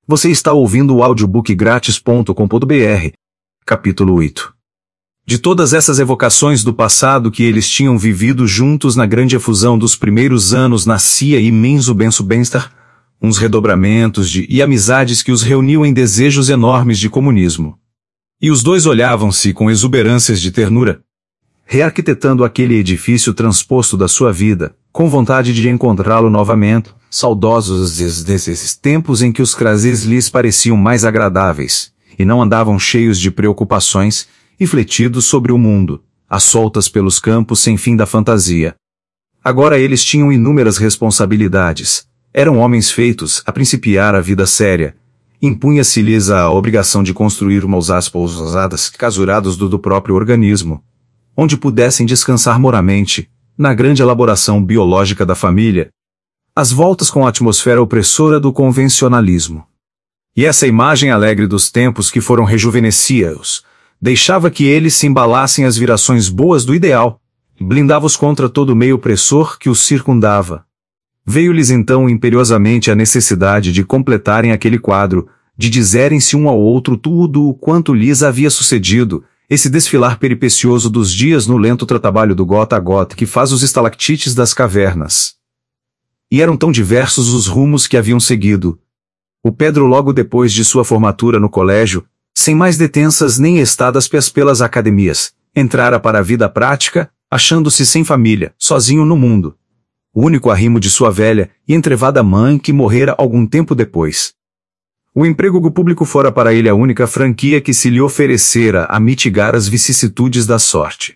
Você está ouvindo o audiobookgratis.com.br, capítulo 8. De todas essas evocações do passado que eles tinham vivido juntos na grande efusão dos primeiros anos nascia imenso bem-estar, uns redobramentos e amizades que os reuniam em desejos enormes de comunismo. E os dois olhavam-se com exuberâncias de ternura, rearquitetando aquele edifício transposto da sua vida, com vontade de encontrá-lo novamente, saudosos desses tempos em que os prazeres lhes pareciam mais agradáveis, e não andavam cheios de preocupações, refletidos sobre o mundo, a soltas pelos campos sem fim da fantasia. Agora eles tinham inúmeras responsabilidades, eram homens feitos a principiar a vida séria, impunha-se-lhes a obrigação de construir umas pousadas casuradas do próprio organismo, onde pudessem descansar moramente, na grande elaboração biológica da família, às voltas com a atmosfera opressora do convencionalismo. E essa imagem alegre dos tempos que foram rejuvenescidos, deixava que eles se embalassem as virações boas do ideal, blindava-os contra todo o meio opressor que os circundava. Veio-lhes então imperiosamente a necessidade de completarem aquele quadro, de dizerem-se um ao outro tudo o quanto lhes havia sucedido, esse desfilar peripecioso dos dias no lento trabalho do gota a gota que faz os estalactites das cavernas. E eram tão diversos os rumos que haviam seguido. O Pedro logo depois de sua formatura no colégio, sem mais detensas nem estadas pelas academias, entrara para a vida prática, achando-se sem família, sozinho no mundo. O único arrimo de sua velha e entrevada mãe que morrera algum tempo depois. O emprego público fora para ele a única franquia que se lhe oferecera a mitigar as vicissitudes da sorte.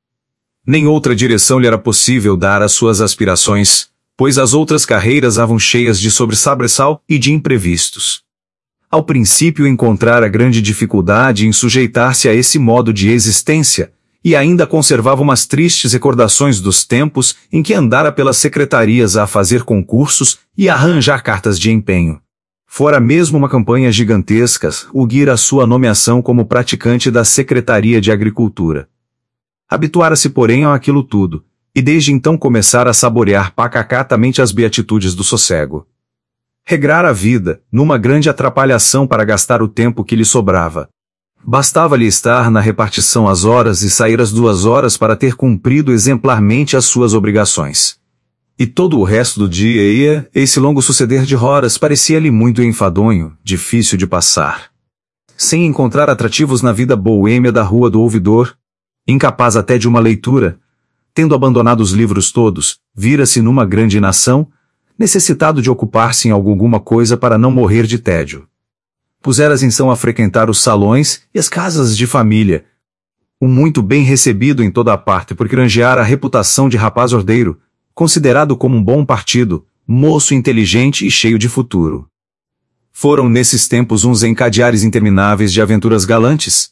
Nem outra direção lhe era possível dar às suas aspirações, pois as outras carreiras estavam cheias de sobressalto e de imprevistos. Ao princípio encontrara grande dificuldade em sujeitar-se a esse modo de existência, e ainda conservava umas tristes recordações dos tempos em que andara pelas secretarias a fazer concursos e a arranjar cartas de empenho. Fora mesmo uma campanha gigantesca, o guiar a sua nomeação como praticante da Secretaria de Agricultura. Habituara-se, porém, àquilo tudo, e desde então começara a saborear pacatamente as beatitudes do sossego. Regrara a vida, numa grande atrapalhação para gastar o tempo que lhe sobrava. Bastava-lhe estar na repartição às horas e sair às 2 horas para ter cumprido exemplarmente as suas obrigações. E todo o resto do dia esse longo suceder de horas parecia-lhe muito enfadonho, difícil de passar. Sem encontrar atrativos na vida boêmia da Rua do Ouvidor, incapaz até de uma leitura, tendo abandonado os livros todos, vira-se numa grande inação, necessitado de ocupar-se em alguma coisa para não morrer de tédio. Puseras então a frequentar os salões e as casas de família, o muito bem recebido em toda a parte por granjear a reputação de rapaz ordeiro, considerado como um bom partido, moço inteligente e cheio de futuro. Foram nesses tempos uns encadeares intermináveis de aventuras galantes,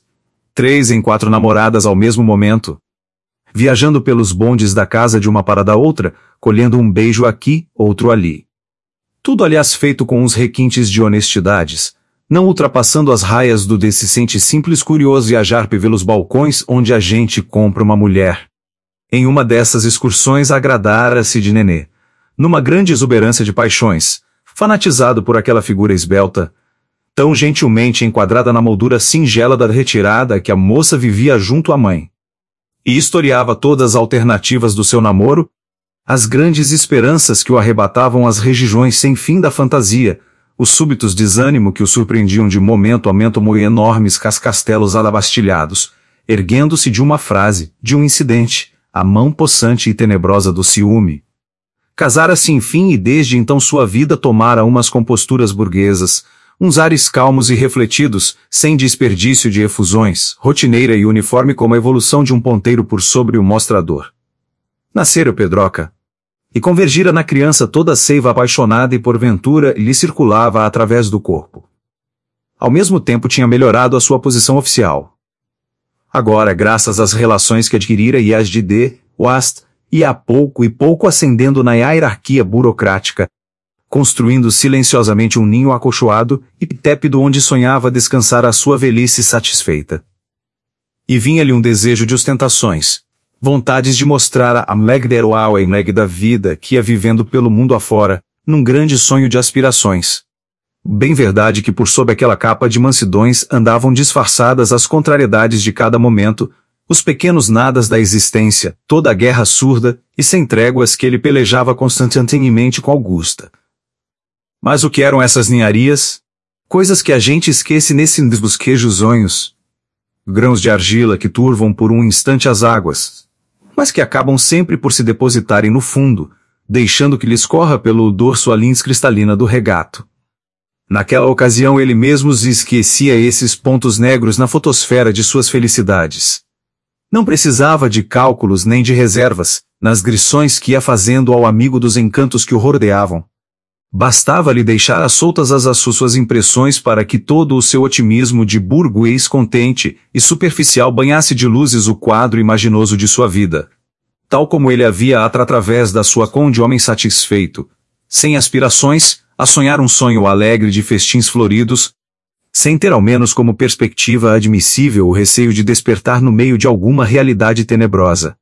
3 em 4 namoradas ao mesmo momento, viajando pelos bondes da casa de uma para da outra, colhendo um beijo aqui, outro ali. Tudo aliás feito com uns requintes de honestidades, não ultrapassando as raias do decente simples curioso viajar pelos balcões onde a gente compra uma mulher. Em uma dessas excursões agradara-se de Nenê, numa grande exuberância de paixões, fanatizado por aquela figura esbelta, tão gentilmente enquadrada na moldura singela da retirada que a moça vivia junto à mãe. E historiava todas as alternativas do seu namoro, as grandes esperanças que o arrebatavam às regiões sem fim da fantasia, os súbitos desânimo que o surpreendiam de momento a momento como enormes castelos alabastilhados, erguendo-se de uma frase, de um incidente, a mão possante e tenebrosa do ciúme. Casara-se enfim e desde então sua vida tomara umas composturas burguesas, uns ares calmos e refletidos, sem desperdício de efusões, rotineira e uniforme como a evolução de um ponteiro por sobre o mostrador. Nascera o Pedroca, e convergira na criança toda a seiva apaixonada e porventura lhe circulava através do corpo. Ao mesmo tempo tinha melhorado a sua posição oficial. Agora, graças às relações que adquirira e às de Wast, ia a pouco e pouco ascendendo na hierarquia burocrática, construindo silenciosamente um ninho acolchoado e tépido onde sonhava descansar a sua velhice satisfeita. E vinha-lhe um desejo de ostentações, vontades de mostrar a megue da vida que ia vivendo pelo mundo afora, num grande sonho de aspirações. Bem verdade que por sob aquela capa de mansidões andavam disfarçadas as contrariedades de cada momento, os pequenos nadas da existência, toda a guerra surda e sem tréguas que ele pelejava constantemente com Augusta. Mas o que eram essas ninharias? Coisas que a gente esquece nesses bosquejos. Grãos de argila que turvam por um instante as águas, mas que acabam sempre por se depositarem no fundo, deixando que lhes corra pelo dorso a lins cristalina do regato. Naquela ocasião ele mesmo esquecia esses pontos negros na fotosfera de suas felicidades. Não precisava de cálculos nem de reservas, nas grições que ia fazendo ao amigo dos encantos que o rodeavam. Bastava-lhe deixar soltas as suas impressões para que todo o seu otimismo de burguês contente e superficial banhasse de luzes o quadro imaginoso de sua vida. Tal como ele havia através da sua conde homem satisfeito, sem aspirações, a sonhar um sonho alegre de festins floridos, sem ter ao menos como perspectiva admissível o receio de despertar no meio de alguma realidade tenebrosa.